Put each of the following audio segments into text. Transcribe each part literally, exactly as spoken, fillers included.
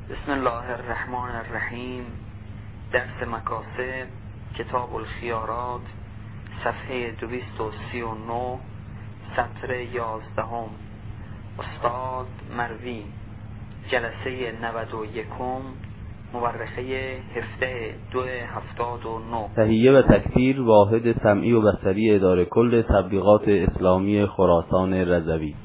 بسم الله الرحمن الرحیم. درس مکاسب، کتاب الخیارات، صفحه دویست و سی و نه، سطر یازدهم. استاد مروی، جلسه نود و یکم، مورخه هفده دو هفتاد و نه. تهیه و تکثیر واحد سمعی و بصری اداره کل تبلیغات اسلامی خراسان رضوی.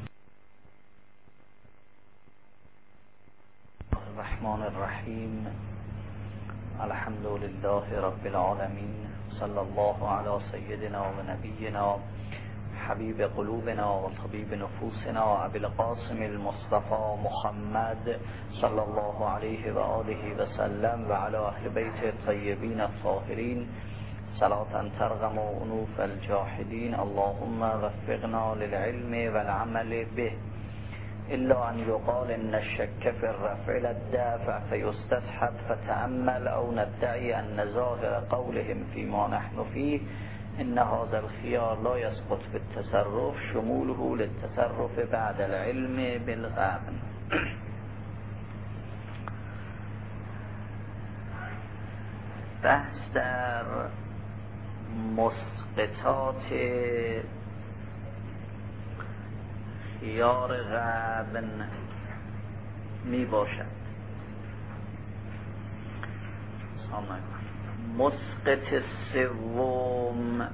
الرحمن الرحیم. الحمد لله رب العالمین. صلی الله علی سیدنا و نبینا حبیب قلوبنا و طبیب نفوسنا ابی القاسم المصطفى محمد صلی الله علیه و آله و سلم و علی اهل بیت الطیبین الطاهرین صلاة ترغم انوف الجاحدین. اللهم وفقنا للعلم والعمل به إلا أن يقال إن الشك في الرفع للدافع فيستصحب فتأمل أو ندعي أن ظاهر قولهم فيما نحن فيه إن هذا الخيار لا يسقط بالتصرف شموله للتصرف بعد العلم بالغبن. بحث در مسقطات خیار غبن می باشد. مسقط سوم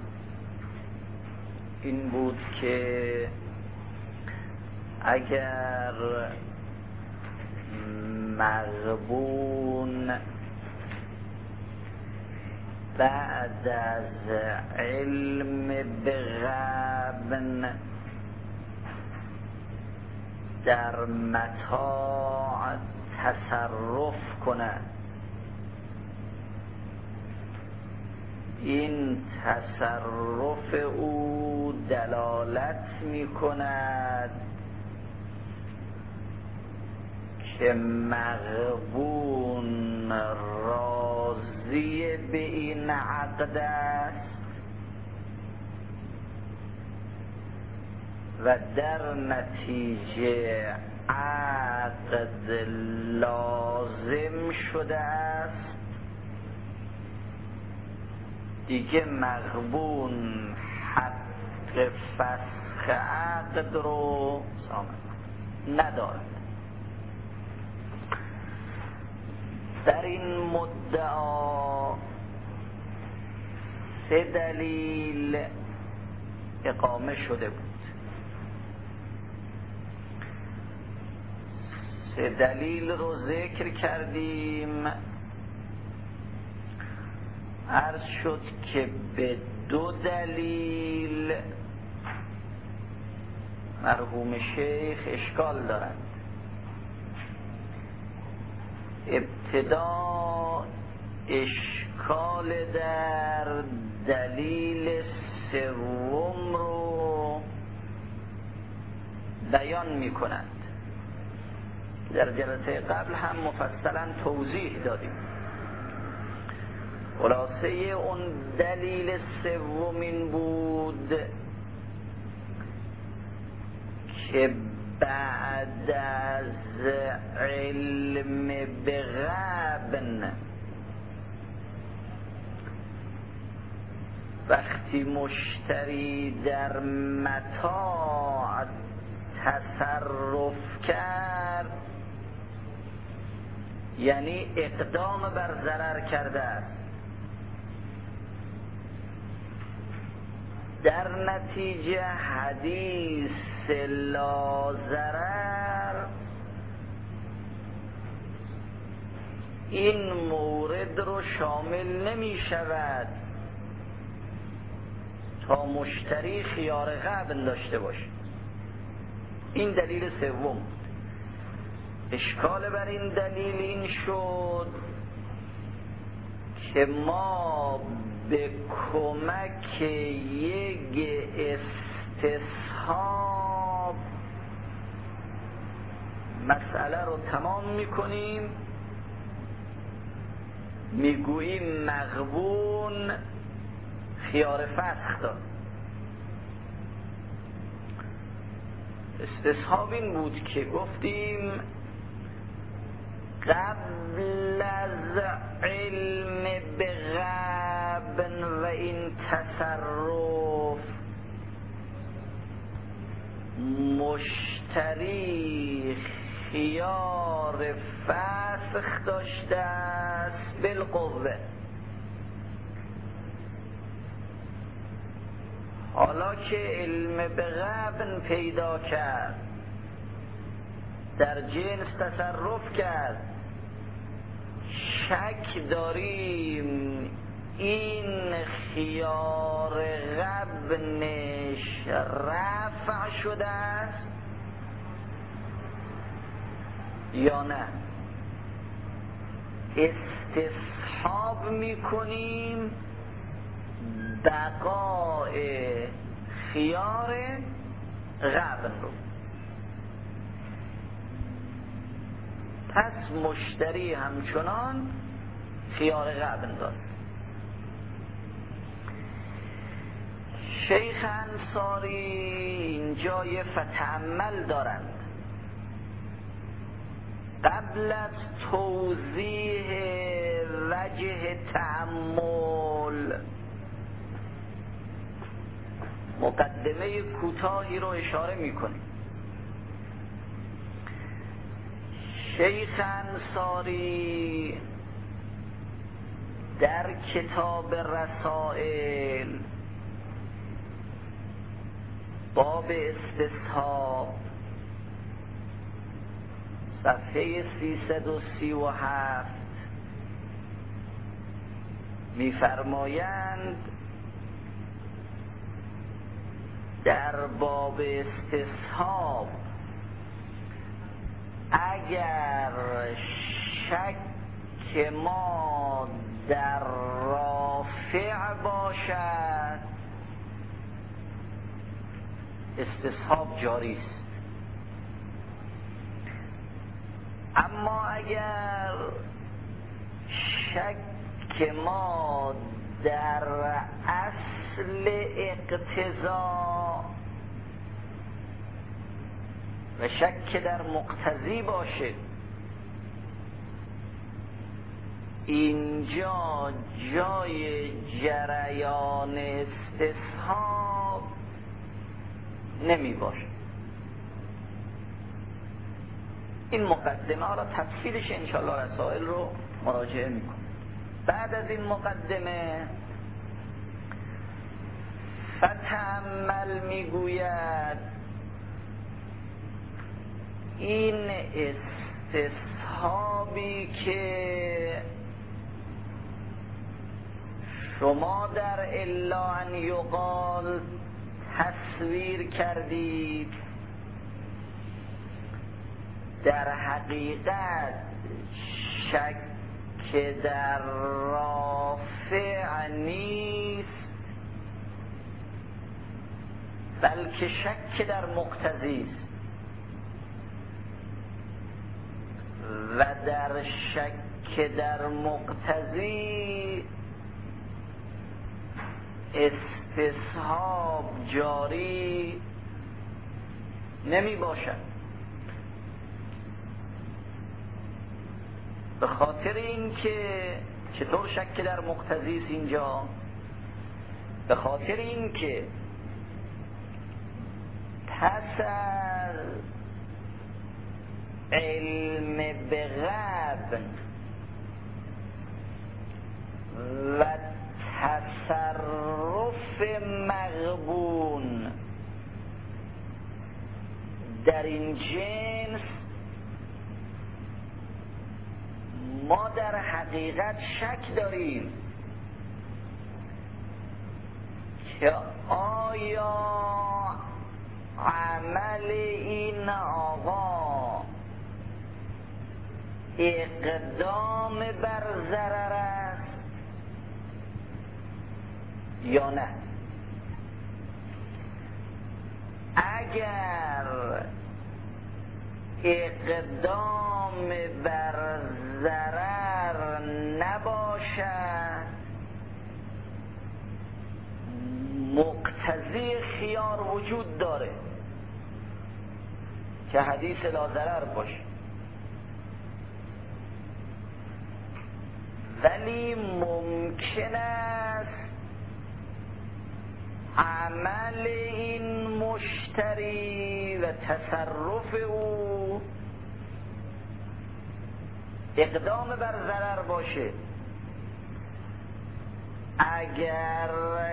این بود که اگر مغبون بعد از علم به غبن در متاع تصرف کند، این تصرف او دلالت می کند که مغبون راضی به این عقد است و در نتیجه عقد لازم شده است. دیگه مغبون حق فسخ عقد رو ندارد. در این مدعا سه دلیل اقامه شده بود. سه دلیل رو ذکر کردیم. عرض شد که به دو دلیل مرحوم شیخ اشکال دارند. ابتدا اشکال در دلیل سوم رو بیان می کنند. در جلسه قبل هم مفصلا توضیح دادیم. خلاصه اون دلیل سومین بود که بعد از علم به غبن وقتی مشتری در متاع تصرف کرد، یعنی اقدام بر ضرر کرده است، در نتیجه حدیث لا ضرر این مورد رو شامل نمی شود تا مشتری خیار غبن داشته باشه. این دلیل سوم. اشکال بر این دلیل این شد که ما به کمک یک استصحاب مسئله رو تمام میکنیم، میگوییم مغبون خیار فسخ داد. استصحاب این بود که گفتیم قبل از علم بغبن و این تصرف مشتری خیار فسخ داشته است بالقوه. حالا که علم بغبن پیدا کرد، در جنس تصرف کرد، شک داریم این خیار غبنش رفع شده است یا نه. استصحاب میکنیم بقاء خیار غبن رو. پس مشتری همچنان خیار غبن داد. شیخ انصاری اینجا یه فتعمل دارند. قبل از توضیح وجه تأمل مقدمه کوتاهی رو اشاره میکنیم. شیخ انصاری در کتاب رسائل باب استصحاب صفحه سیصد و سی و هفت می‌فرمایند در باب استصحاب اگر شک ما در رافع باشد استصحاب جاری است. اما اگر شک ما در اصل اقتضا و شک در مقتضی باشه، اینجا جای جریان استصحاب نمی باشه. این مقدمه ها را تفصیلش انشاءالله رسائل رو مراجعه میکنم. بعد از این مقدمه فتعمل میگوید این استصحابی که شما در الا ان یقال تصویر کردید در حقیقت شک در رافع نیست، بلکه شک در مقتضی است و در شک در مقتضی استصحاب جاری نمی باشد. به خاطر این که چطور شک در مقتضی است اینجا؟ به خاطر این که پس از علم بغبن و تصرف مغبون در این جنس ما در حقیقت شک داریم که آیا عمل این آقا اقدام بر ضرر است یا نه. اگر اقدام بر ضرر نباشد مقتضی خیار وجود داره که حدیث لا ضرر باشه. ولی ممکن است عمل این مشتری و تصرف او اقدام بر ضرر باشه. اگر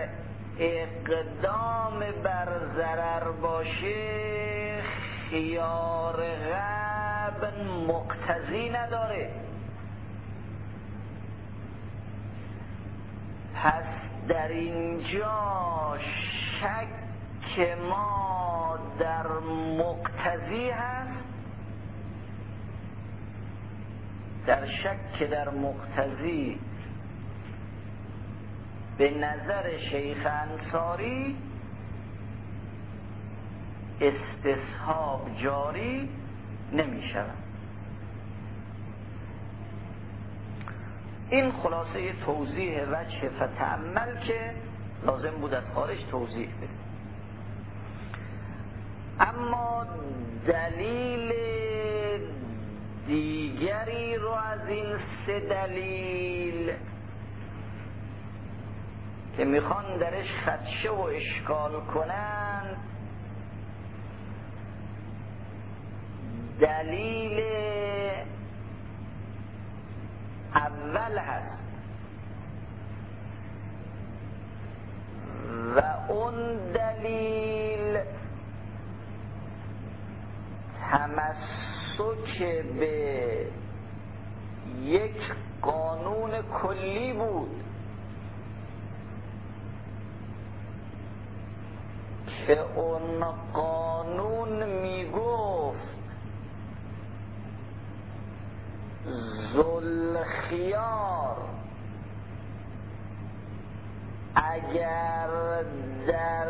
اقدام بر ضرر باشه خیار غبن مقتضی نداره. پس در اینجا شک ما در مقتضی هست، در شک در مقتضی به نظر شیخ انصاری استصحاب جاری نمی شود. این خلاصه توضیح وجه فتأمل که لازم بود از خارج توضیح بده. اما دلیل دیگری رو از این سه دلیل که میخوان درش خدشه و اشکال کنن، دلیل اول هست و اون دلیل تمسک به یک قانون کلی بود که اون قانون میگفت ذوالخیار اگر در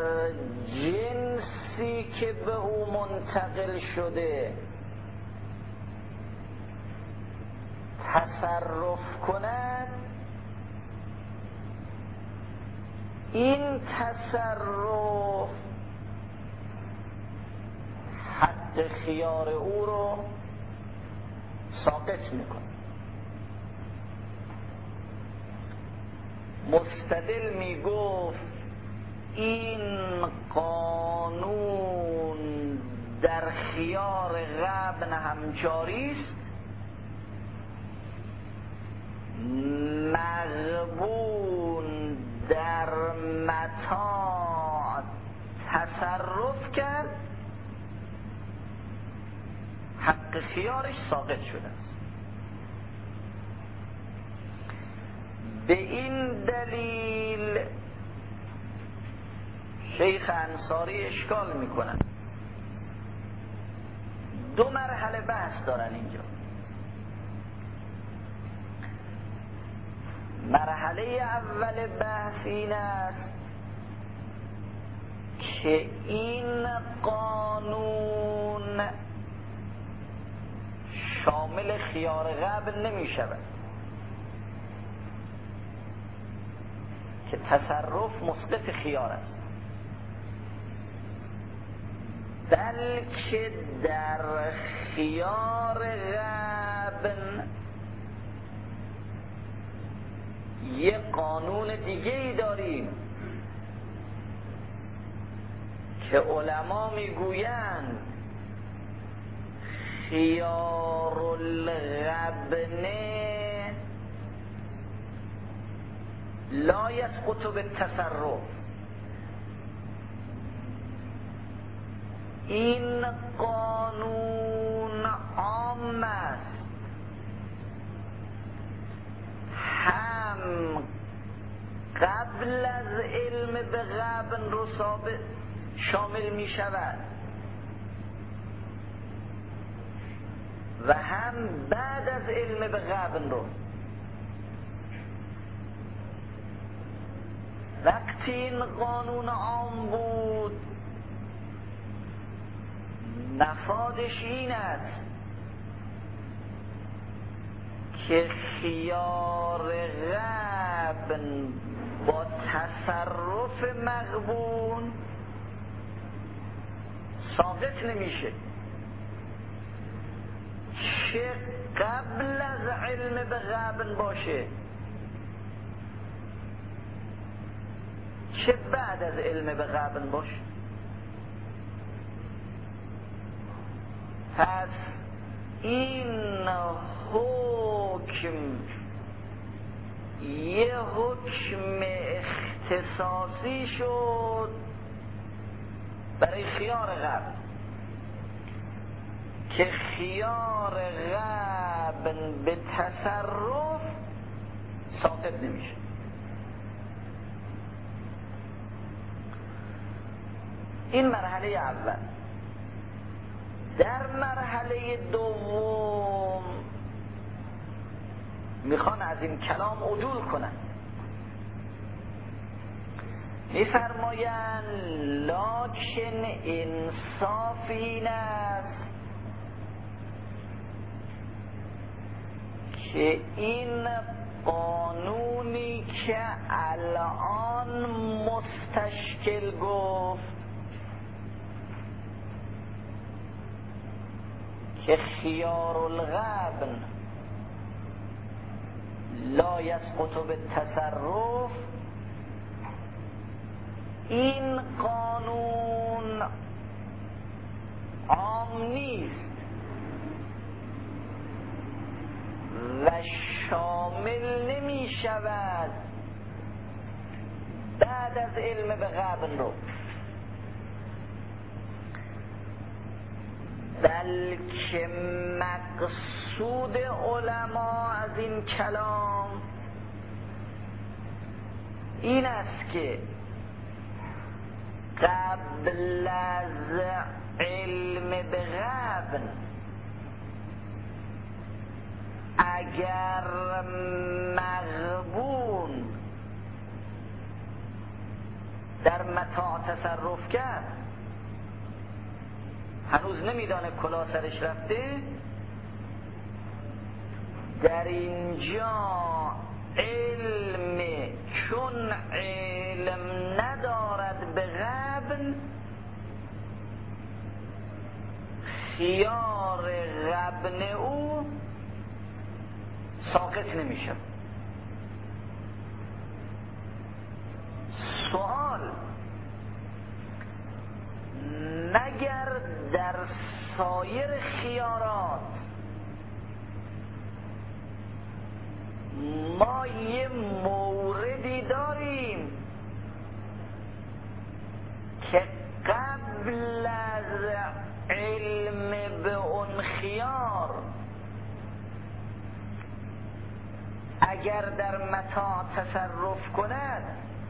جنسی که به او منتقل شده تصرف کند، این تصرف حق خیار او رو ساقط میکنه. مستدل میگفت این قانون در خیار غبن هم جاری است، مغبون در متاع تصرف کرد، حق خیارش ساقط شده است. به این دلیل شیخ انصاری اشکال میکنن. دو مرحله بحث دارن اینجا. مرحله اول بحث این است که این قانون شامل خیار غبن نمی شود که تصرف مسقط خیار است، بلکه در خیار غبن یه قانون دیگه ای داریم که علما میگویند خیار الغبن لا یسقط بالتصرف. این قانون عام است، هم قبل از علم به غبن رو ثابت شامل می شود و هم بعد از علم به غبن رو. وقتی این قانون عام بود نفادش این است که خیار غبن با تصرف مغبون ساقط نمیشه، چه قبل از علم به غبن باشه چه بعد از علم به غبن باش. پس این حکم یه حکم اختصاصی شد برای خیار غبن که خیار غبن به تصرف ساقط نمیشه. این مرحله اول. در مرحله دوم میخوان از این کلام عدول کنن، میفرمایند لکن انصاف این است که این قانونی که الان مستشکل گفت که خیار الغبن لا یسقط بالتصرف، این قانون عام نیست و شامل نمی شود بعد از علم به غبن رو، بلکه مقصود علما از این کلام این است که قبل از علم به غبن اگر مغبون در متاع تصرف کرد، هنوز نمیدانه کلاه سرش رفته، در اینجا علم چون علم ندارد به غبن، خیار غبن او ساقط نمیشه. سوال: مگر در سایر خیارات ما یه موردی داریم که قبل از علم به اون خیار اگر در متاع تصرف کند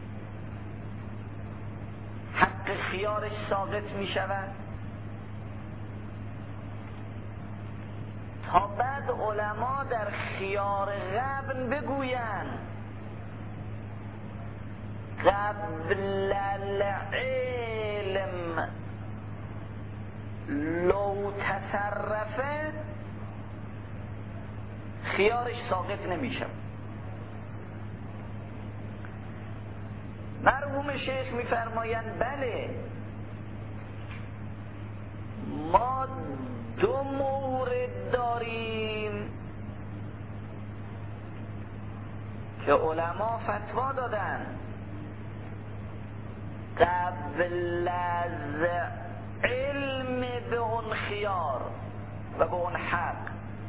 حق خیارش ساقط می شود؟ تا بعد علما در خیار غبن بگویند قبل العلم لو تصرفه خیارش ساقط نمی شود. مرحوم شیخ میفرمایند بله، ما دو مورد داریم که علما فتوا دادن قبل از علم به اون خیار و به اون حق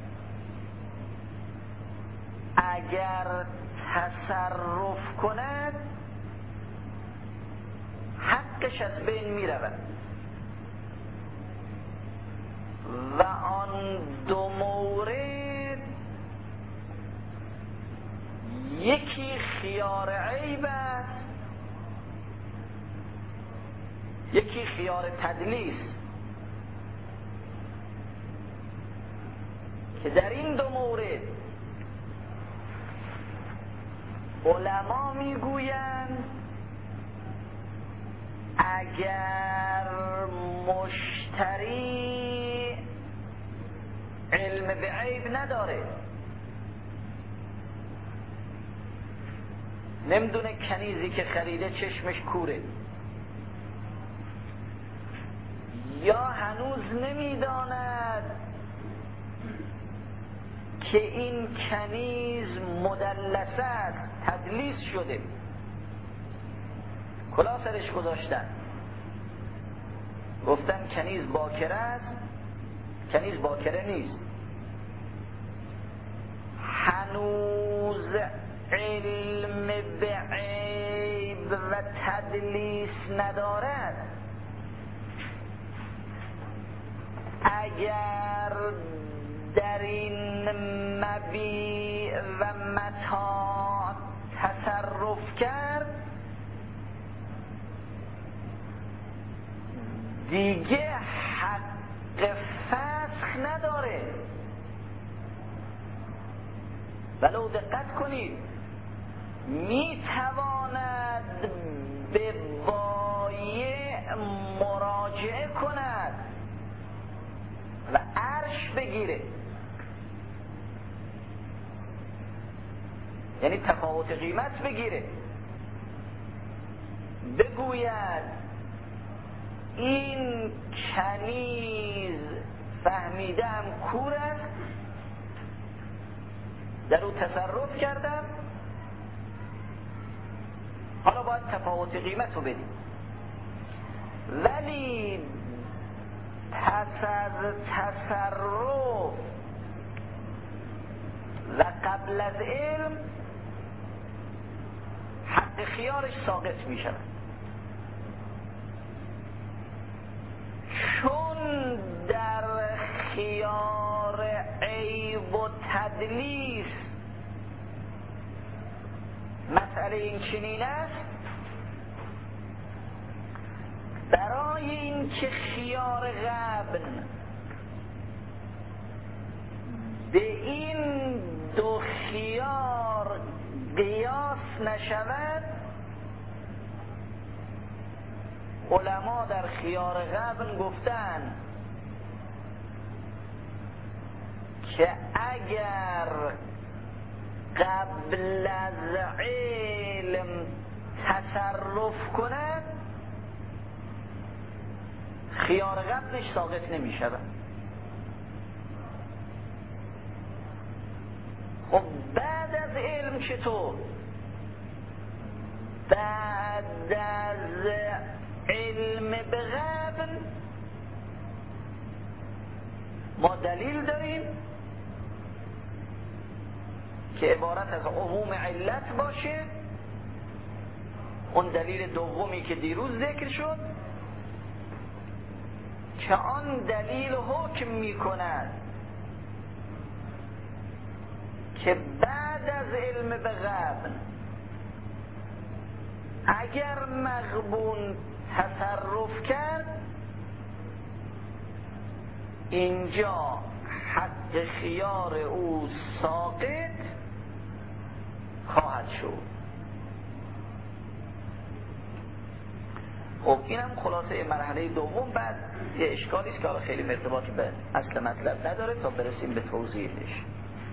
اگر تصرف کند حقش از بین می رود و آن دو مورد یکی خیار عیب است، یکی خیار تدلیس، که در این دو مورد علما می گویند اگر مشتری علم به عیب نداره، نمیدونه کنیزی که خریده چشمش کوره، یا هنوز نمیداند که این کنیز مدلس است، تدلیس شده، کلاه سرش گذاشتن، گفتن کنیز باکره است. کنیز باکره نیست، هنوز علم به عیب و تدلیس ندارد. اگر در این مبیع و متاع تصرف کرد دیگه حق فسخ نداره. ولو دقت کنید میتواند به بایع مراجعه کند و عرش بگیره، یعنی تفاوت قیمت بگیره، بگوید این کنیز فهمیدم کور است، در او تصرف کردم، حالا باید تفاوت قیمت رو بدیم. ولی پس از تصرف و قبل از علم حق خیارش ساقط می شود، چون در خیار عیب و تدلیس مسئله این چنین است. برای این که خیار غبن به این دو خیار قیاس نشود، علما در خیار غبن گفتن که اگر قبل از علم تصرف کند خیار غبنش ساقط نمی شود. خب بعد از علم چطور؟ بعد از علم به غبن ما دلیل داریم که عبارت از عموم علت باشه، اون دلیل دومی که دیروز ذکر شد که آن دلیل حکم می کند که بعد از علم به غبن اگر مغبون تصرف کرد اینجا حق خیار او ساقط خواهد شد. خب اینم خلاصه مرحله دوم. بعد یه اشکالی است که حالا خیلی ارتباطی به اصل مطلب نداره تا برسیم به توضیحش.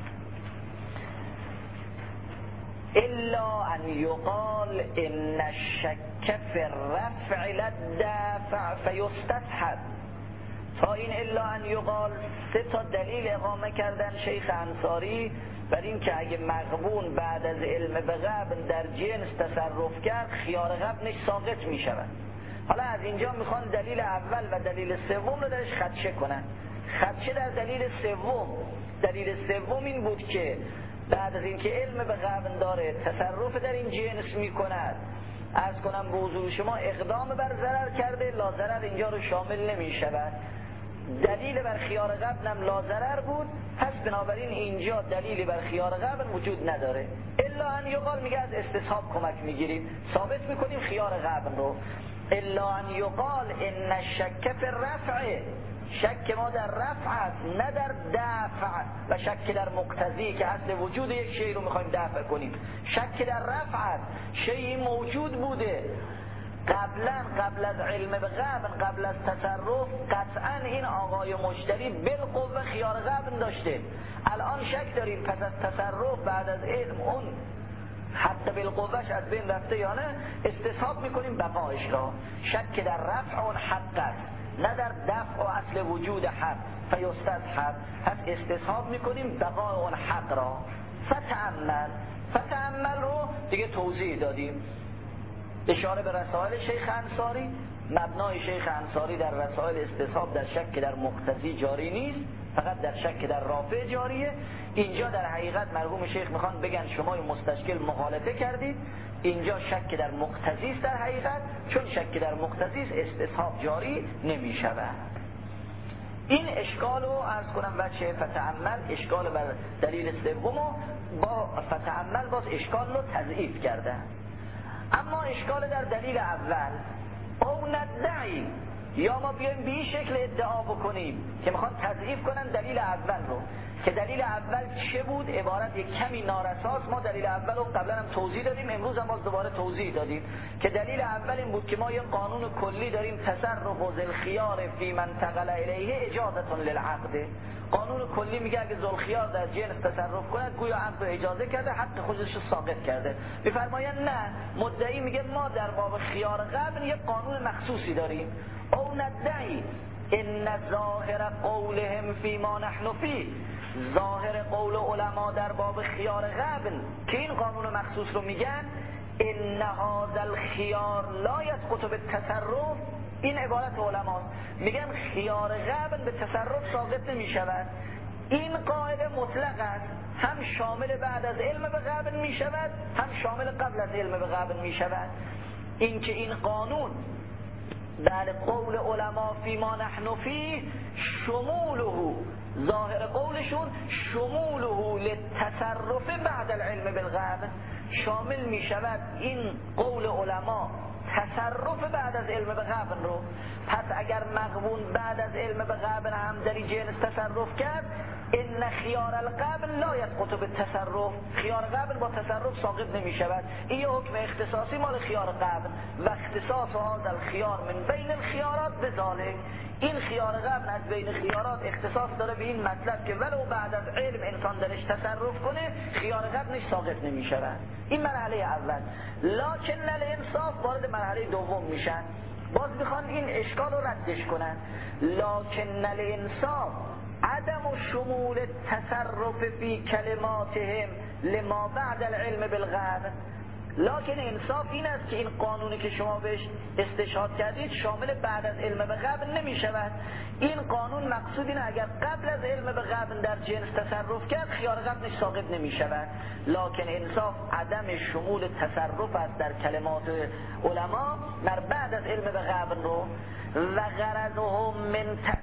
الا ان یقال ان الشک فی الرفع للدافع فیستسحب. تا این الا ان یقال سه تا دلیل اقامه کردن شیخ انصاری بر این که اگه مغبون بعد از علم به غبن در جنس تصرف کرد خیار غبنش ساقط می شود. حالا از اینجا میخوان دلیل اول و دلیل سوم رو درش خدشه کنن. خدشه در دلیل سوم، دلیل سوم این بود که بعد از اینکه علم به غبن داره تصرف در این جنس میکند، عرض کنم به حضور شما اقدام بر ضرر کرده، لا ضرر اینجا رو شامل نمی شود. دلیل بر خیار غبنم لا ضرر بود، پس بنابراین اینجا دلیلی بر خیار غبن وجود نداره. الا ان یقال میگه از استصحاب کمک میگیریم، ثابت میکنیم خیار غبن رو. الا ان یقال ان الشک فی الرفع، شک ما در رفع است نه در دفع، و شک در مقتضی که اصل وجود یک شی رو میخوایم دفع کنیم. شک در رفع است، شیئی موجود بوده قبلا، قبل از علم به غبن، قبل از تصرف، قطعا این آقای مشتری بالقوه خیار غبن داشته. الان شک داریم پس از تصرف بعد از علم اون حتی بالقوهش از بین رفته یا نه، استصحاب میکنیم بقایش را. شک در رفع اون حق است نه در دفع و اصل وجود حق، فیستسحب، پس استصحاب میکنیم بقای اون حق را. فتأمل، فتأمل رو دیگه توضیح دادیم. اشاره به رسائل شیخ انصاری. مبنای شیخ انصاری در رسائل استصحاب در شک در مقتضی جاری نیست، فقط در شک در رافع جاریه. اینجا در حقیقت مرحوم شیخ میخوان بگن شما مستشکل مخالفه کردید، اینجا شک در مقتضی است در حقیقت، چون شک در مقتضی است استصحاب جاری نمیشود. این اشکال رو عرض کنم بچه فتعمل، اشکال بر دلیل سومو با فتعمل باز اشکال رو تضعیف کردن. اما اشکال در دلیل اول او ندعی، یا ما بیایم به این شکل ادعا بکنیم که میخوان تضعیف کنن دلیل اول رو، که دلیل اول چه بود؟ عبارت یک کمی نارساست. ما دلیل اول رو قبلا هم توضیح دادیم، امروز هم باز دوباره توضیح دادیم که دلیل اول این بود که ما یک قانون کلی داریم، تصرف و ذوالخیار فی من انتقل الیه اجازه للعقد. قانون کلی میگه اگه ذوالخیار در جنس تصرف کند گویا عقد رو اجازه کرده، حق خودش رو ساقط کرده. میفرمایند نه، مدعی میگه ما در باب خیار قبل یک قانون مخصوصی داریم. او ندعی ان ظاهر قولهم فی ما نحن فیه، ظاهر قول علما در باب خیار قبل که این قانون مخصوص رو میگن ان هذا الخیار لا یسقط بالتصرف، این عبارت علماست، میگن خیار قبل به تصرف ساقط نمیشود. این قاعده مطلق است، هم شامل بعد از علم به قبل میشود، هم شامل قبل از علم به قبل میشود. این که این قانون در قول علما فی ما نحن فیه شموله، ظاهر قولشون شموله للتصرف بعد العلم بالقبل، شامل می شود این قول علما تصرف بعد از علم به قبل رو. پس اگر مغبون بعد از علم به قبل هم در این جنس تصرف کرد، ان خیار القبل لا یسقط بالتصرف، خیار قبل با تصرف ساقط نمی شود. این حکم اختصاصی مال خیار قبل و اختصاص هذا الخیار من بین الخیارات بذالک، این خیار قبل از بین خیارات اختصاص داره به این مطلب که ولو بعد از علم انسان درش تصرف کنه خیار قبلش ساقط نمی شود. این مرحله اول. لکن الانصاف وارد مرحله دوم میشن، باز میخوان این اشکال رو ردش کنن. لکن الانصاف عدم شمول التصرف فی کلماتهم لما بعد العلم بالقبل. لکن انصاف این است که این قانونی که شما بهش استشهاد کردید شامل بعد از علم به قبل نمی شود. این قانون مقصود اینه اگر قبل از علم به قبل در جنس تصرف کرد خیار قبلش ساقط نمی شود. لکن انصاف عدم شمول تصرف است در کلمات علما در بعد از علم به قبل رو. و غرضهم من ت...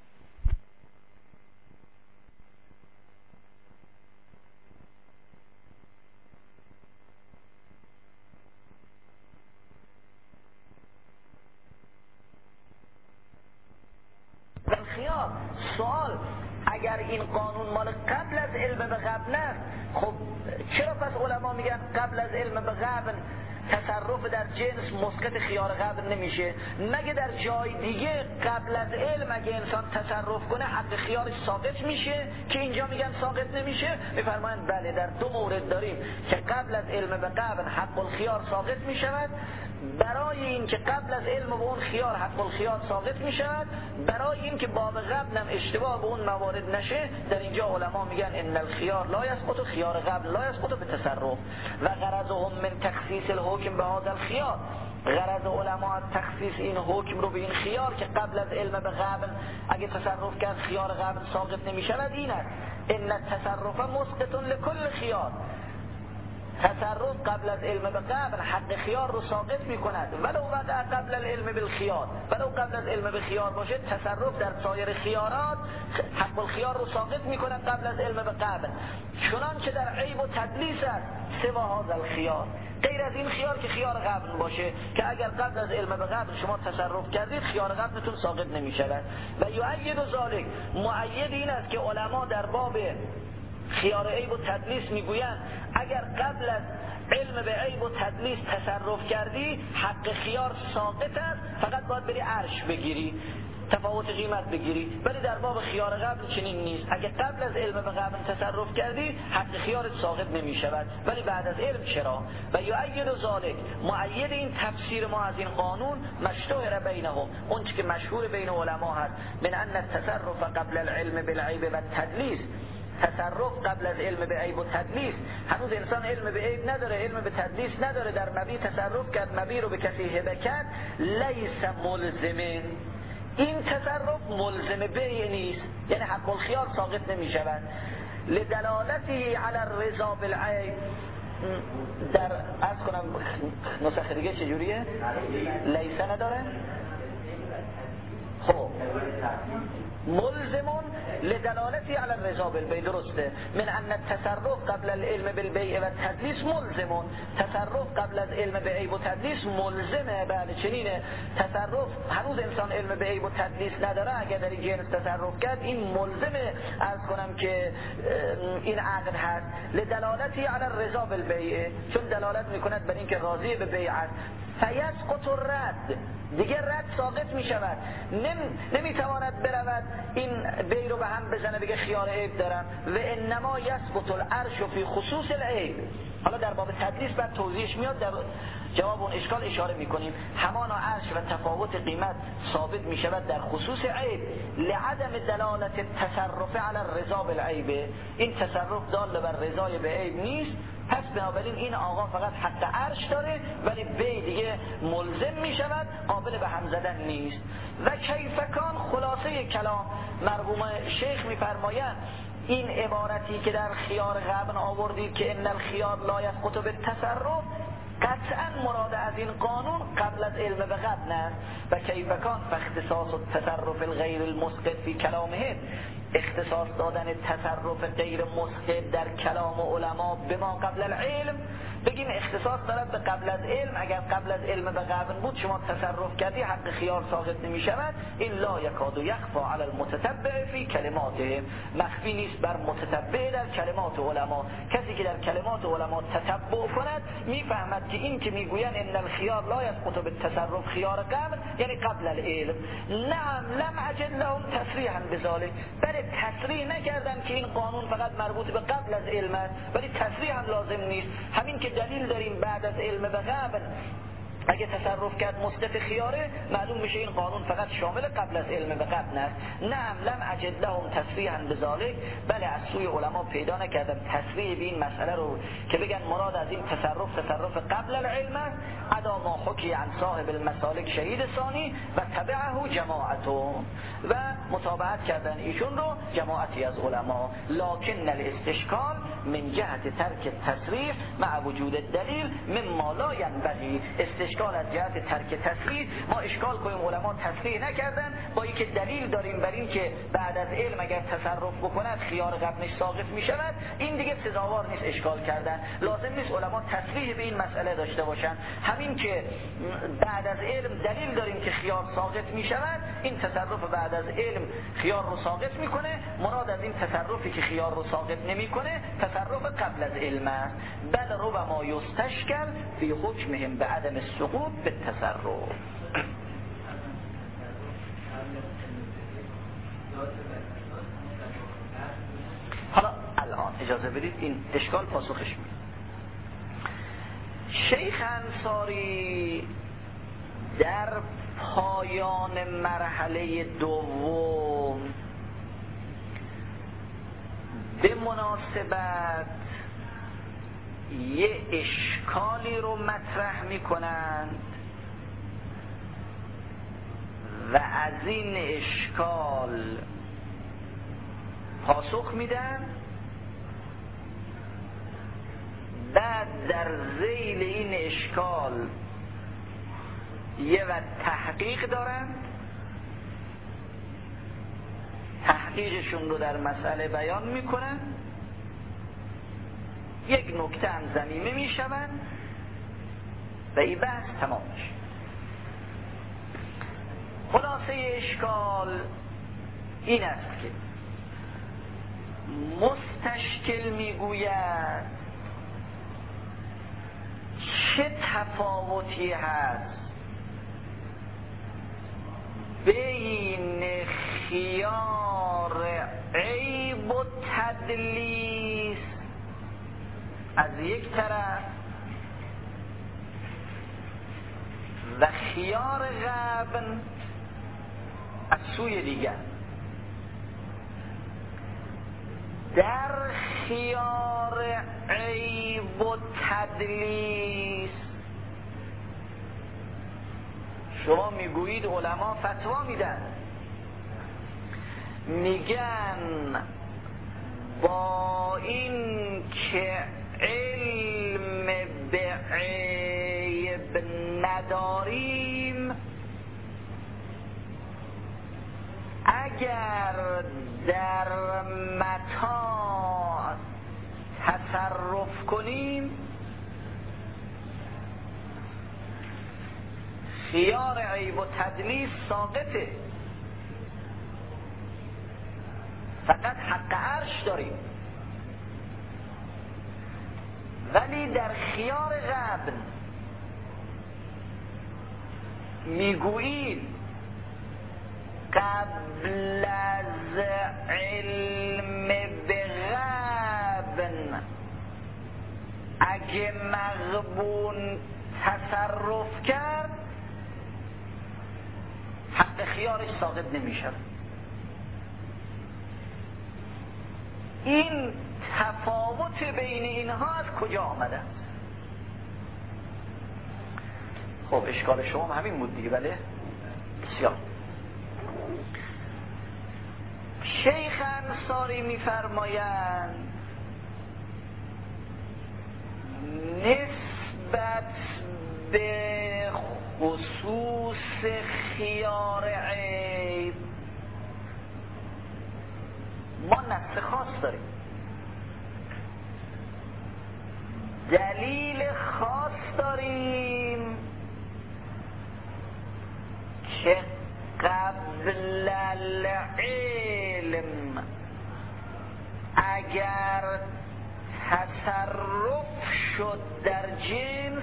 خیار. سوال اگر این قانون مال قبل از علم به قبل است، خب چرا پس علما میگن قبل از علم به قبل تصرف در جنس مسقط خیار قبل نمیشه؟ مگه در جای دیگه قبل از علم اگه انسان تصرف کنه حق خیارش ساقط میشه که اینجا میگن ساقط نمیشه؟ میفرمایند بله، در دو مورد داریم که قبل از علم به قبل حق الخیار ساقط میشود. برای این که قبل از علم به اون خیار حق الخیار ساقط می شود، برای این که باب قبل هم اشتباه به اون موارد نشه، در اینجا علما میگن ان الخیار لا یسقط، خیار قبل لا یسقط به تصرف. و غرضهم من تخصیص الحکم به هذا الخیار، غرض علما از تخصیص این حکم رو به این خیار که قبل از علم به قبل اگه تصرف کرد خیار قبل ساقط نمی شود این است ان التصرف مسقط لكل خیار، تصرف قبل از علم به قبل حق خیار رو ساقط می کند ولو وقع قبل العلم بالخیار، ولو قبل از علم به خیار باشه تصرف در سایر خیارات حق الخیار رو ساقط می کند قبل از علم به قبل. چنانچه در عیب و تدلیس است سوا هذا الخیار، غیر از این خیار که خیار قبل باشه که اگر قبل از علم به قبل شما تصرف کردید خیار قبلتون ساقط نمی شود. و یؤید ذلک، مؤید این است که علما در باب خیار عیب و تدلیس میگویند اگر قبل از علم به عیب و تدلیس تصرف کردی حق خیار ساقط است، فقط باید بری عرش بگیری، تفاوت قیمت بگیری. ولی در باب خیار قبل چنین نیست، اگه قبل از علم به قبل تصرف کردی حق خیارت ساقط نمی شود، ولی بعد از علم چرا؟ و یؤید ذلک، مؤید این تفسیر ما از این قانون مشتهر بینهم، اون که مشهور بین علما هست، من ان التصرف قبل العلم بالعیب و تدلیس تصرف قبل از علم به عیب و تدلیس. هنوز انسان علم به عیب نداره، علم به تدلیس نداره، در مبی تصرف کرد، مبی رو به کسی هبه کرد، لیس ملزمه، این تصرف ملزم بیع نیست، یعنی حق الخیار ساقط نمی شود. لدلالتی علی الرضا بالعیب، در عرض کنم نسخه دیگه چجوریه؟ لیسه نداره؟ خب ملزمون لدلالتی علی الرضا بالبیع، درسته. من ان التصرف قبل العلم بالبیع و تدلیس ملزمون، تصرف قبل از علم به عیب و تدلیس ملزمه. بله چنینه، تصرف هنوز انسان علم به عیب و تدلیس نداره، اگر در این جنس تصرف کرد این ملزمه، عرض کنم که این عقد هست. لدلالتی علی الرضا بالبیع، چون دلالت میکند بر اینکه راضی به بیع است. فیسقط الرد، دیگه رد ساقط می شود، نم نمیتواند برود این بی رو به هم بزنه بگه خیار عیب دارم. و انما یسقط العرش فی خصوص العیب. حالا در باب تدلیس بعد توضیحش میاد، در جواب اون اشکال اشاره میکنیم. همانا عرش و تفاوت قیمت ثابت می شود در خصوص عیب، لعدم دلالت تصرف علی الرضا بالعیب، این تصرف دال بر رضای به عیب نیست. پس بنابراین این آقا فقط حق عرش داره، ولی بی دیگه ملزم می شود، قابل به هم زدن نیست. و کیفکان، خلاصه کلام مرحوم شیخ می فرمایند این عبارتی که در خیار غبن آوردید که ان الخیار لا یسقط بالتصرف، قطعا مراد از این قانون قبل از علم به غبن است. و کیفکان فاختصاص التصرف الغیر المسقط فی کلامهم، اختصاص دادن تصرف غیر مسقط در کلام علما به ما قبل العلم، بگیم اختصاص دارد به قبل از علم. اگر قبل از علم به غبن بود شما تصرف کردی حق خیار ساقط نمی شود. این لا یکاد یخفا علی المتتبع فی کلماتهم، مخفی نیست بر متتبع در کلمات علما. کسی که در کلمات علما تتبع کند میفهمد که این که میگویند ان الخیار لا یسقط بالتصرف خیار قبل یعنی قبل العلم. نعم لم اجد لهم تصریحا بذلک، بله تصریح نکردن که این قانون فقط مربوط به قبل از علم است، ولی تصریح هم لازم نیست. همین که دلیل داریم بعد از علم به غبن اگه تصرف کرد مسقط خیاره، معلوم میشه این قانون فقط شامل قبل از علم به غبن است. نعم لم اجد لهم تصریحا بذلک، بله از سوی علما پیدا نکردم تصریح به این مسئله رو که بگن مراد از این تصرف تصرف قبل العلم است. ادا ما حکی عن صاحب المسالک شهید ثانی و تبعه جماعتون، و متابعت کردن ایشون رو جماعتی از علما. لکن الاستشکال من جهت ترک تصریح مع وجود الدلیل مما لا ينبغي، اشکال از جهت ترک تصریح ما اشکال کنیم علما تصریح نکردن، با اینکه دلیل داریم بر این که بعد از علم اگر تصرف بکند خیار قبلش ساقط می شود، این دیگه سزاوار نیست اشکال کردن. لازم نیست علما تصریح به این مسئله داشته باشن. همین که بعد از علم دلیل داریم که خیار ساقط می شود، این تصرف بعد از علم خیار رو ساقط میکنه. مراد از این تصرفی که خیار رو ساقط نمیکنه تصرف قبل از علم است. بل ربما یستشکل فی حکمهم به عدم سقوط به تصرف. حالا الان اجازه بدید این اشکال پاسخش میده. شیخ انصاری در پایان مرحله دوم به مناسبت یه اشکالی رو مطرح میکنند و از این اشکال پاسخ میدن. بعد در ذیل این اشکال یه و تحقیق دارن، تحقیقشون رو در مسئله بیان میکنن، یک نکته هم ضمیمه میشون و این بحث تمام میشه. خلاصه اشکال این است که مستشکل میگوید چه تفاوتی هست بین خیار عیب و تدلیس از یک طرف و خیار غبن از سوی دیگر. در خیار عیب و تدلیس شما میگویید علما فتوا میدن، میگن با این که علم به عیب نداریم، اگر در متاع تصرف کنیم خیار عیب و تدلیس ساقطه، فقط حق عرش داریم. ولی در خیار غبن میگویید قبل از علم به غبن اگه مغبون تصرف کرد حق خیارش ساقط نمیشه. این تفاوت بین اینها از کجا آمده؟ خب اشکال شما همین بود دیگه. بله بسیار. شیخ انصاری میفرمایند نسبت به خصوص خیار عیب ما نص خاص داریم، دلیل خاص داریم که قبل العلم اگر تصرف شد در جنس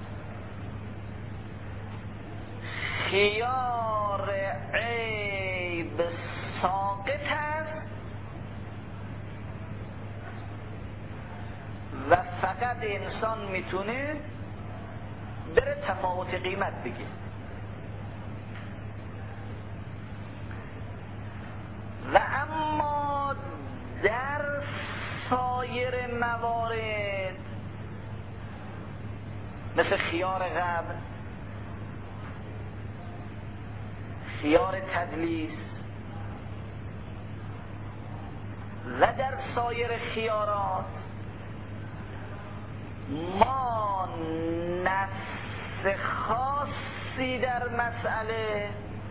خیار عیب ساقط است و فقط انسان میتونه بره تفاوت قیمت بگه. و اما در سایر موارد مثل خیار غبن، خیار تدلیس و در سایر خیارات ما نص خاصی در مسئله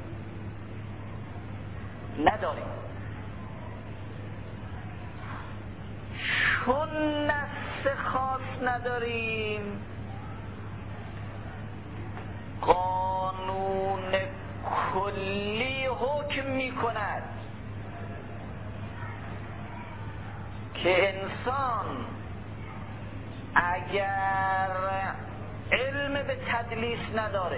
نداریم. چون نص خاص نداریم قانون کلی حکم می کند که انسان اگر علم به تدلیس نداره،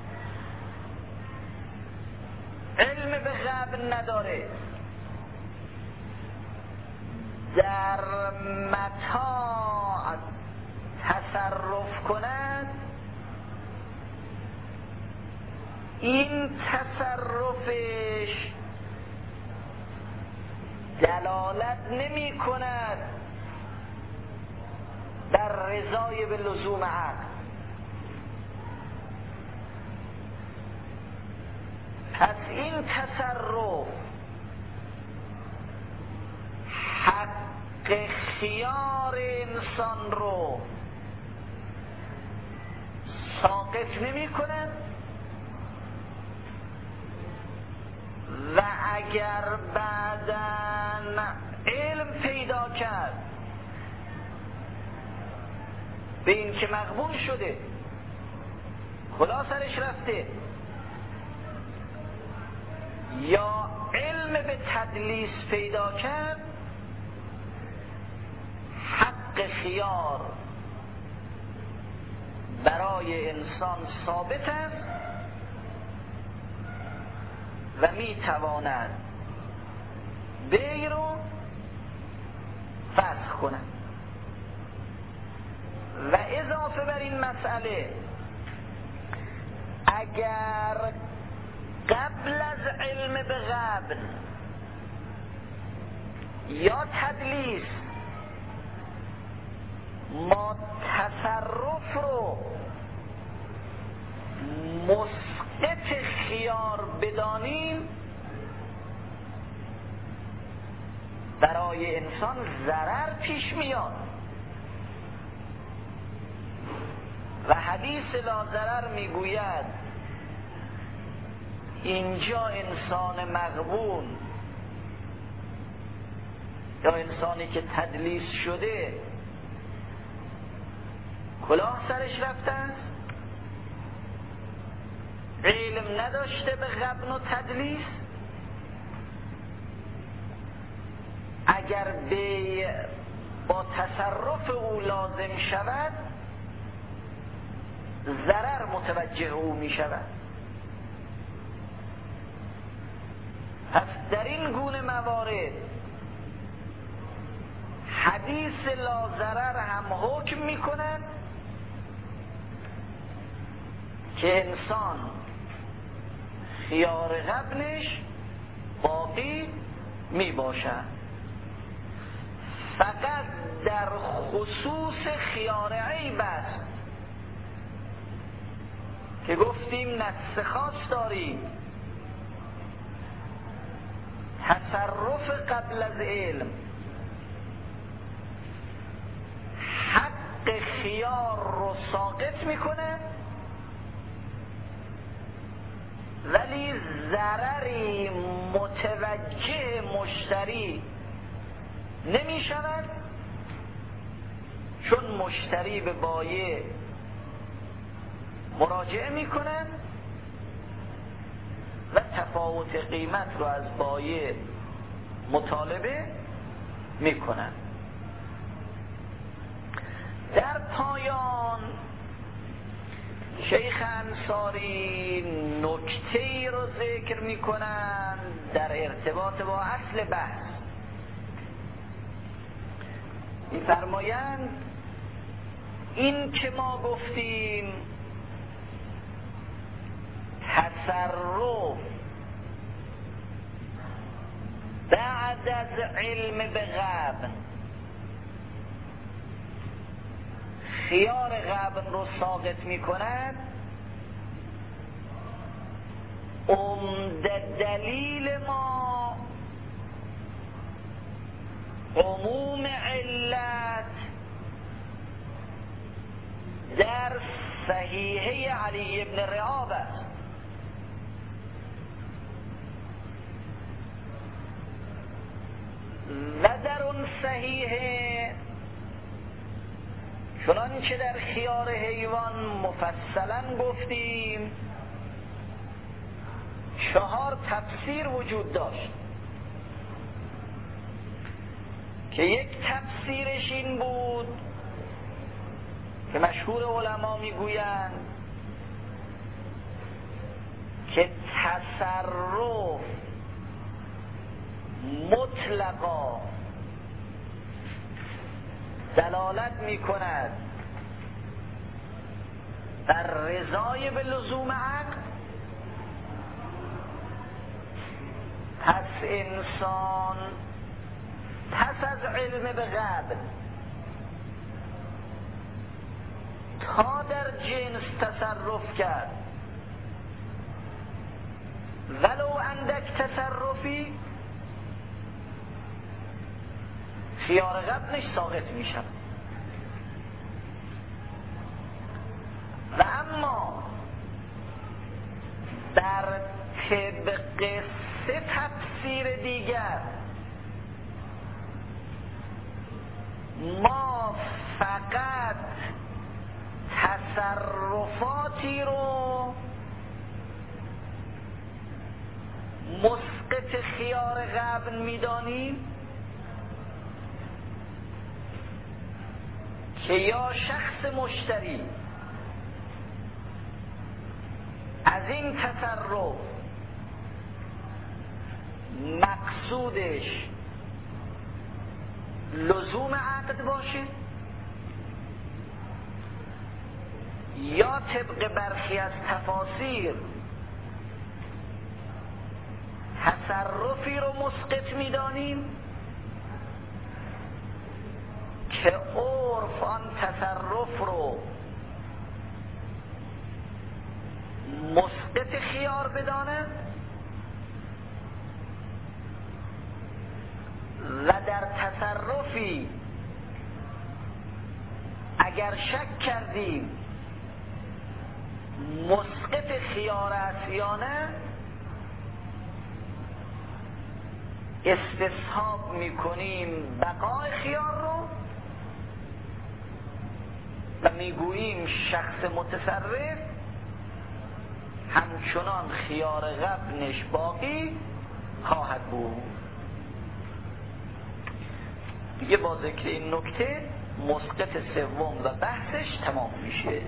علم به غبن نداره، در متاع تصرف کند، این تصرفش دلالت نمی کند بر رضای به لزوم عقل. پس این تصرف حق خیار انسان رو ساقط نمی کند و اگر بعداً علم پیدا کرد به این که مغبون شده، خدا سرش رفته، یا علم به تدلیس پیدا کرد، حق خیار برای انسان ثابت است و می تواند بی رو فسخ کند. و اضافه بر این مسئله اگر قبل از علم به غبن یا تدلیس ما تصرف رو مسقط خیار بدانیم، برای انسان ضرر پیش میاد و حدیث لا ضرر میگوید اینجا انسان مغبون یا انسانی که تدلیس شده کلاه سرش رفته است، علم نداشته به غبن و تدلیس، اگر به با تصرف او لازم شود ضرر متوجه او می شود. پس در این گونه موارد حدیث لا ضرر هم حکم می کند که انسان خیار غبنش باقی می باشد. فقط در خصوص خیار عیب است که گفتیم نص خاص داریم، تصرف قبل از علم حق خیار رو ساقط میکنه ولی ضرری متوجه مشتری نمی شود، چون مشتری به بایع مراجعه می کند و تفاوت قیمت رو از بایع مطالبه می کند. در پایان شیخ انصاری نکته‌ای رو ذکر می کنند در ارتباط با اصل بحث. می‌فرمایند این که ما گفتیم تصرف بعد از علم به غبن خیار غبن رو ساقط می کند، عمده دلیل ما عموم علت در صحیحه علی ابن رعاب است. و در اون صحیحه چنانچه در خیار حیوان مفصلا گفتیم چهار تفسیر وجود داشت که یک تفسیرش این بود که مشهور علما میگویند که تصرف مطلقا دلالت میکند بر رضای به لزوم عقل، پس انسان پس از علم به غبن تا در جنس تصرف کرد ولو اندک تصرفی خیار غبنش ساقط می شود. و اما در طبق سه تفسیر دیگر ما فقط تصرفاتی رو مسقط خیار غبن میدانیم که یا شخص مشتری از این تصرف مقصودش لزوم عقد باشه یا طبق برخی از تفاسیر تصرفی رو مسقط میدانیم که عرف آن تصرف رو مسقط خیار بدانه و در تصرفی اگر شک کردیم مسقط خیار است یا نه استصحاب میکنیم بقای خیار رو و میگوییم شخص متصرف همچنان خیار قبلش باقی خواهد بود. دیگه با ذکر این نکته مسقط سوم و بحثش تمام میشه.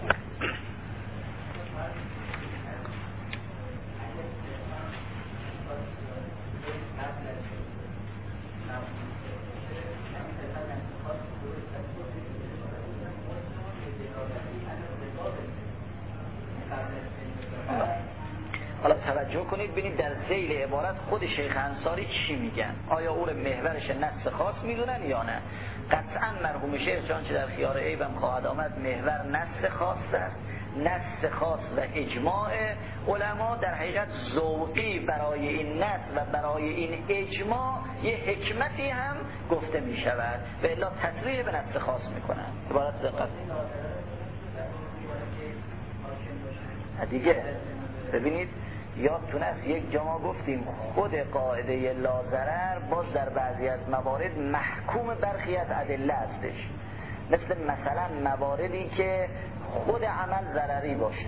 حالا توجه کنید ببینید در ذیل عبارت خود شیخ انصاری چی میگن. آیا او رو محورش نص خاص میدونن یا نه؟ قطعا مرحوم شیخ چون چه در خیار عیبم خواهد آمد محور نص خاص است. نص خاص و اجماع علما در حقیقت ذوقی برای این نص و برای این اجماع یه حکمتی هم گفته میشود و الا تصریح به نص خاص میکنن. عبارت دقت دیگه ببینید یادتون است یک جا ما گفتیم خود قاعده لا ضرر باز در بعضی از موارد محکوم برخی از ادله هستش، مثل مثلا مواردی که خود عمل ضرری باشه،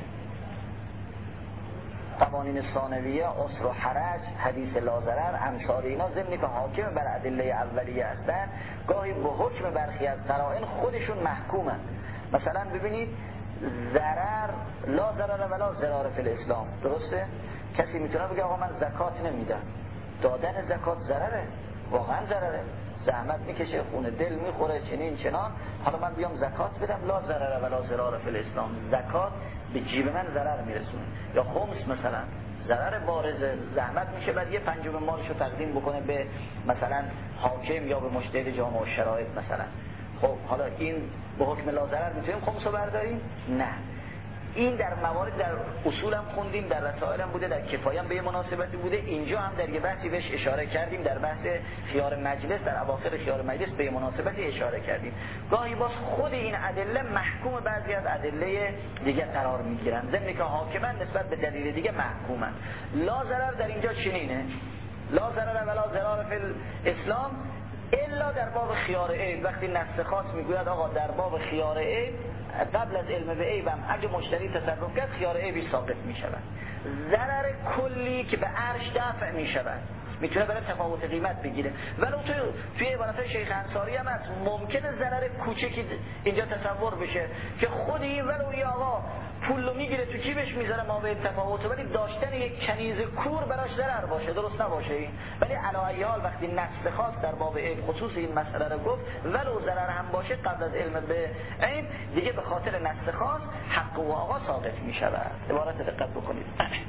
قوانین ثانویه، عسر و حرج، حدیث لا ضرر، امثال اینا، ضمنی که حاکم بر ادله اولیه هستن گاهی به حکم برخی از قرائن خودشون محکومن. مثلا ببینید ضرر لا ضرر ولا ضرار فی الاسلام، درسته؟ کسی میتونه بگه آقا من زکات نمیدم، دادن زکات ضرره، واقعا ضرره، زحمت میکشه، خون دل میخوره، چنین چنان، حالا من بیام زکات بدم، لا ضرر ولا ضرار فی الاسلام، زکات به جیب من ضرر میرسونه. یا خمس مثلا ضرر بارز، زحمت میشه بعد یه پنجم مالش رو تقدیم بکنه به مثلا حاکم یا به مجتهد جامع الشرایط مثلا. خب حالا این به حکم لا ضرر میتونیم خمس رو برداریم؟ نه. این در موارد در اصولم خوندیم، در رسائلم بوده، در کفایم به یه مناسبتی بوده، اینجا هم در یه بحثی بهش اشاره کردیم، در بحث خیار مجلس، در اواخر خیار مجلس به یه مناسبتی اشاره کردیم. گاهی باز خود این ادله محکوم بعضی از ادله دیگه قرار میگیرن، ضمن که حاکمن نسبت به دلیل دیگه محکومن. لا ضرر در اینجا چنینه، لا ضرر ولا ضرار فی الاسلام الا در باب خیار عیب. وقتی نص خاص میگوید آقا در باب خیار عیب قبل از علم به عیبم اگه مشتری تصرف کرد خیار عیبی ساقط میشود. ضرر کلی که به عرش دفع میشود، میتونه برای تفاوت قیمت بگیره. ولو تو توی عبارت شیخ انصاری هم هست ممکنه ضرر کوچکی اینجا تصور بشه که خودی ولو یا آقا پول رو میگیره تو جیبش میذاره ما به تفاوت، ولی داشتن یک کنیز کور براش ضرر باشه، درست نباشه این. ولی علی حال وقتی نص خاص در باب عیب خصوص این مسئله رو گفت ولو ضرر هم باشه قبل از علم به عیب دیگه به خاطر نص خاص حق و آقا ساقط میشود. عبارت دقت بکنید.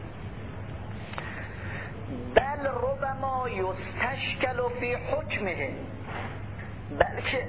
بل ربما یستشکل فی حکمه، بلکه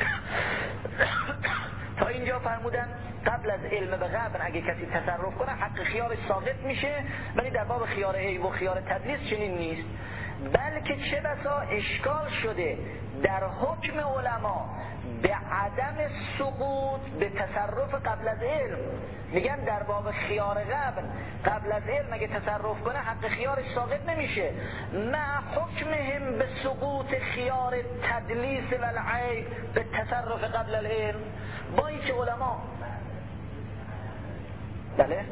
تا اینجا فرمودن قبل از علم به قبل اگه کسی تصرف کنه حق خیارش ساقط میشه، ولی در باب خیار عیب و خیار تدلیس چنین نیست. بلکه چه بسا اشکال شده در حکم علما به عدم سقوط به تصرف قبل از علم. میگن در باب خیار قبل قبل از علم اگه تصرف کنه حق خیارش ساقط نمیشه، مع حکمهم به سقوط خیار تدلیس و العیب به تصرف قبل العلم. با این که علما بله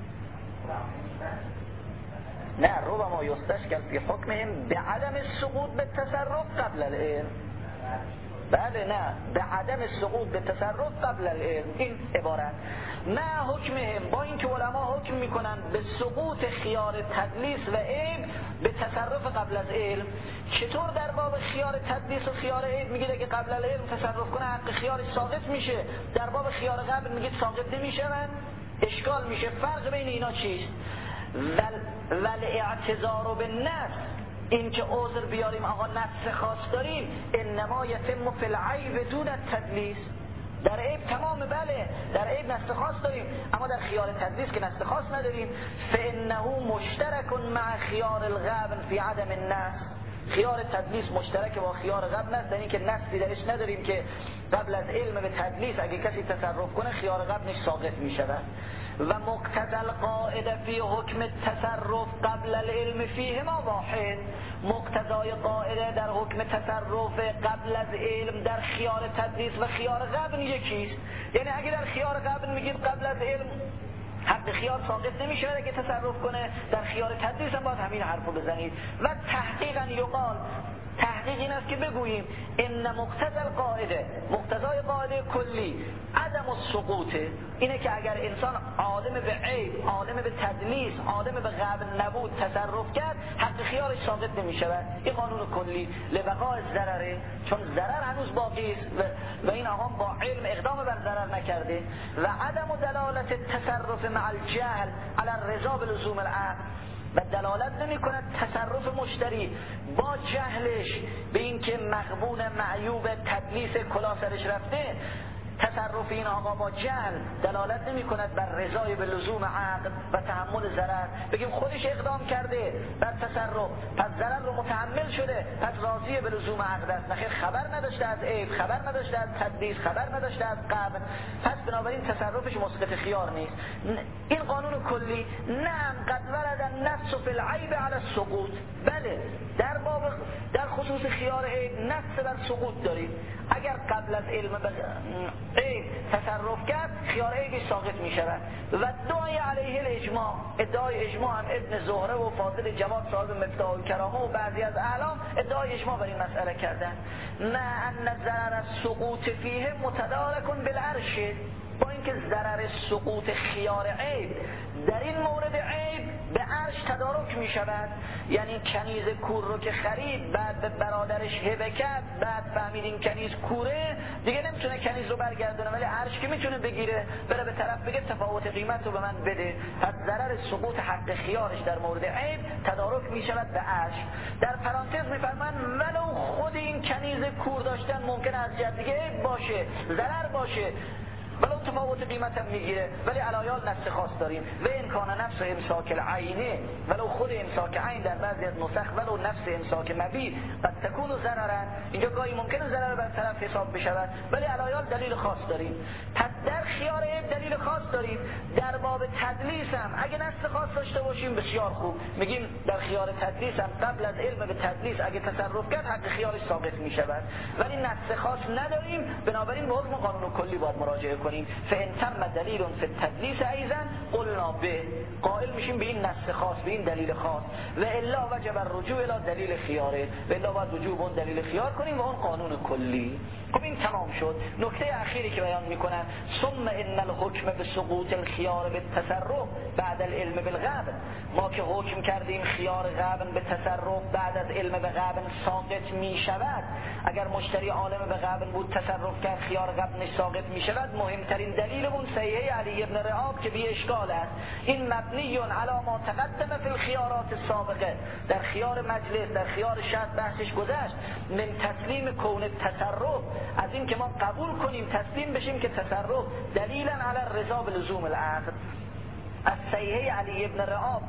نه ربما یستشکل فی حکمهم به عدم سقوط به تصرف قبل العلم، بله نه به عدم سقوط به تصرف قبل العلم. این عبارت نه حکمهم، با این که علما حکم میکنن به سقوط خیار تدلیس و عیب به تصرف قبل از علم. چطور در باب خیار تدلیس و خیار عیب میگه که قبل العلم تصرف کنه حق خیارش ساقط میشه، در باب خیار قبل میگه ساقط نمیشون؟ اشکال میشه. فرق بین اینا چیست؟ ول ول اعتذار بالنص این که عذر بیاریم آقا نص خاص داریم، انما یتم فی العیب دون التدلیس، در عیب تمام، بله در عیب نص خاص داریم، اما در خیار تدلیس که نص خاص نداریم. فانه مشترک مع خیار الغبن فی عدم النص، خیار تدلیس مشترک با خیار غبن است، در این که نصی درش نداریم که قبل از علم به تدلیس اگه کسی تصرف کنه خیار غبنش ساقط می شود. و مقتضى القاعده فی حکم التصرف قبل العلم فیهما واحد، مقتضای قاعده در حکم تصرف قبل از علم در خیار تدلیس و خیار غبن یکیست. یعنی اگه در خیار غبن میگیم قبل از علم حق خیار ساقط نمیشه اگه تصرف کنه، در خیار تدلیس هم باید همین حرفو بزنید. و تحقیقا یقال، تحقیق این است که بگوییم ان مقتضى القاعده، مقتضای قاعده کلی عدم السقوط اینه که اگر انسان عالم به عیب، عالم به تدلیس، عالم به غبن نبود تصرف کرد، حق خیارش ساقط نمی شود. این قانون کلی لبقاء ضرره، چون ضرر هنوز باقی است و این آقا با علم اقدام بر ضرر نکرده. و عدم دلالت التصرف مع الجهل علی الرضا بلزوم العقل، و دلالت نمی کند تصرف مشتری با جهلش به این که مغبون معیوب تدلیس کلا سرش رفته، تصرف این آقا با جهل دلالت نمی کند بر رضای به لزوم عقل و تحمل ضرر. بگیم خودش اقدام کرده بر تصرف پس ضرر رو متحمل شده پس راضی به لزوم عقل است، نخیر خبر نداشته از عیب، خبر نداشته از تدلیس، خبر نداشته از قبل، پس بنابراین تصرفش مسقط خیار نیست. این قانون کلی. نعم قد ورد النص فی العیب علی السقوط، بله در باب در خصوص خیار عیب نص بر سقوط داریم. اگر قبل از علم به عیب تصرف کرد خیار عیبی ساقط می شود. و دعای علیه الاجماع، ادعای اجماع هم ابن زهره و فاضل جواد صاحب مفتاح الکرامه و بعضی از اعلام ادعای اجماع بر این مسئله کردن. نه ان ضرر السقوط فیه متدارک بالعرش، با اینکه ضرر سقوط خیار عیب در این مورد عیب به عرش تدارک می شود. یعنی کنیز کور رو که خرید بعد به برادرش هبه کرد، بعد فهمید این کنیز کوره، دیگه نمیتونه کنیز رو برگردونه، ولی عرش که میتونه بگیره، بره به طرف بگه تفاوت قیمت رو به من بده. پس ضرر سقوط حق خیارش در مورد عیب تدارک می شود به عرش. در پرانتز میفرمان ولو خود این کنیز کور داشتن ممکنه از جهت دیگه عیب باشه، ضرر باشه، ولو تفاوت قیمت هم میگیره، ولی علایال نص خاص داریم. و این کان نفس امساک العینه، ولو خود امساک عین در بعضی از نسخ ولو نفس امساک مبی قد تکون ضررا، اینجا گاهی ممکنه ضرر بر طرف حساب بشود، ولی علایال دلیل خاص داریم. پس در خیار عیب دلیل خاص داریم. در باب تدلیس هم اگه نص خاص داشته باشیم بسیار خوب، میگیم در خیار تدلیس هم قبل از علم به تدلیس اگه تصرف کرد حق خیارش ساقط میشود، ولی نص خاص نداریم، بنابراین به حکم قانون کلی باید مراجعه کنیم. فان تم دلیل فی التدلیس ایضا قلنا به، قائل میشیم به این نص خاص، به این دلیل خاص. و الا وجب الرجوع الی دلیل خیاره، و الا باید رجوع به اون دلیل خیار کنیم و اون قانون کلی. خب این تمام شد. نکته اخیری که بیان میکنن ثم ان الحکم بسقوط الخيار بالتصرف بعد العلم بالغبن، ما که حکم کردیم خیار غبن به تصرف بعد از علم به غبن ساقط می شود. اگر مشتری عالم به غبن بود تصرف کرد خیار غبنش ساقط می شود. مهمترین دلیل اون صحیحه علی ابن رعاب که بی اشکال است. این مبنی علی ما تقدم فی الخيارات السابقه، در خیار مجلس در خیار شرط بحثش گذشت، من تسلیم کون تصرف، از این که ما قبول کنیم تسلیم بشیم که تصرف دلیلا علی الرضا بلزوم العقد. از صحیحه علی ابن رعاب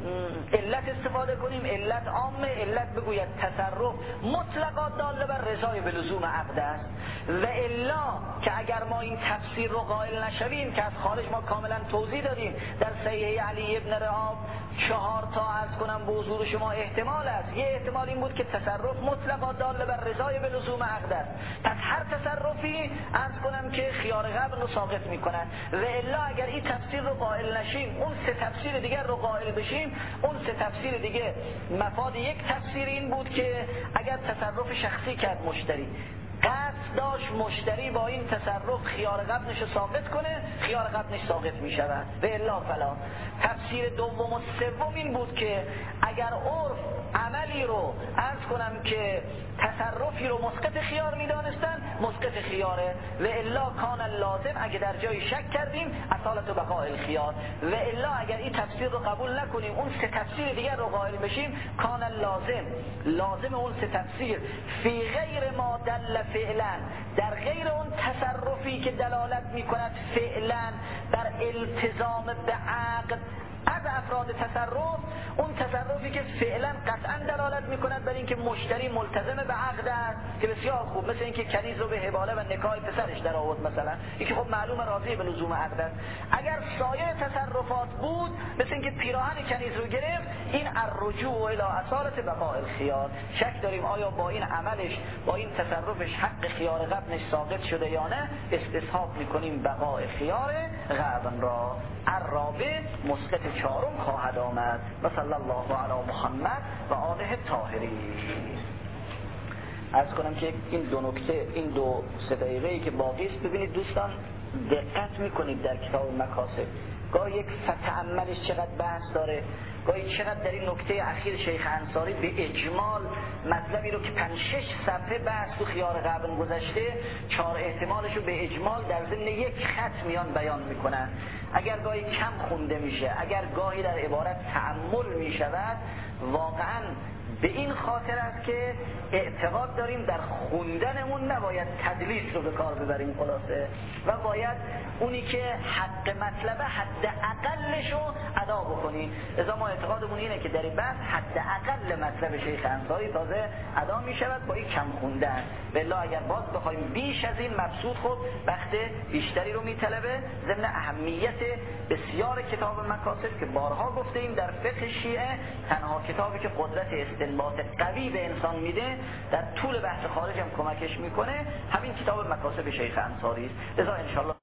علت استفاده کنیم، علت عامه، علت بگوید تصرف مطلقا داله بر رضای به لزوم عقد است. و الا که اگر ما این تفسیر رو قائل نشویم که از خارج ما کاملا توضیح دادیم، در صحیحه علی ابن رعاب چهار تا عرض کنم به حضور شما احتمال است. یه احتمال این بود که تصرف مطلقا داله بر رضای به لزوم عقد است، پس هر تصرفی عرض کنم که خیار غبن رو ساقط میکنن. و الا اگر این تفسیر رو قائل نشیم، اون سه تفسیر دیگر رو قائل بشیم، اون سه تفسیر دیگه مفاد یک تفسیر این بود که اگر تصرف شخصی کرد مشتری قصد داشت مشتری با این تصرف خیار قبلش رو ساقط کنه، خیار قبلش ساقط می شود و الا فلا. تفسیر دوم و سوم این بود که اگر عرف عملی رو عرض کنم که تصرفی رو مسقط خیار می دانستن مسقط خیاره و الا کان لازم، اگه در جای شک کردیم اصالت و بقاء الخیار و الا اگر این تفسیر رو قبول نکنیم اون سه تفسیر دیگر رو قائل بشیم کان لازم، لازم اون سه تفسیر فی غیر ما دل فعلا، در غیر اون تصرفی که دلالت می کند فعلا بر التزام به عقد از افراد تصرف، اون تصرفی که فعلا قطعا دلالت میکند بر اینکه مشتری ملتزم به عقد است که بسیار خوب، مثل اینکه کنیز رو به حباله و نکاح پسرش در آورد مثلا، اینکه خب معلوم راضی به لزوم عقد است. اگر سایر تصرفات بود مثل اینکه پیراهن کنیز رو گرفت، این الرجوع الی اصالت بقاء الخیار. شک داریم آیا با این عملش با این تصرفش حق خیار غبنش ساقط شده یا نه، استصحاب میکنیم بقاء خیار غبن را. الرابع مسقط چهارم خواهد آمد. و صلی الله علی محمد و آله الطاهرین. عرض کنم که این دو نکته، این دو سه دقیقه‌ای که باقی است، ببینید دوستان دقت میکنید در کتاب مکاسب گاهی یک فتأملش چقدر بحث داره، گاهی چقدر در این نکته اخیر شیخ انصاری به اجمال مطلبی رو که پنج شش صفحه بحث تو خیار غبن گذشته، چهار احتمالش رو به اجمال در ضمن یک خط میان بیان میکنن. اگر گاهی کم خونده میشه، اگر گاهی در عبارت تأمل میشود، واقعا به این خاطر است که اعتقاد داریم در خوندنمون نباید تدلیس رو به کار ببریم خلاصه، و باید اونی که حق مطلبه حد اقلش رو ادا بکنیم. لذا ما اعتقادمون اینه که در این بحث حد اقل مطلب شیخ انصاری تازه ادا می شود با این کم خوندن. بالله اگر باز بخوایم بیش از این مبسوط، خود وقت بیشتری رو می طلبه، ضمن اهمیت بسیار کتاب مکاسب که بارها گفته ایم در فقه شیعه تنها کتابی که قدرت استنباط قوی به انسان میده، در طول بحث خارج هم کمکش میکنه، همین کتاب مکاسب شیخ انصاری است. لذا ان شاء الله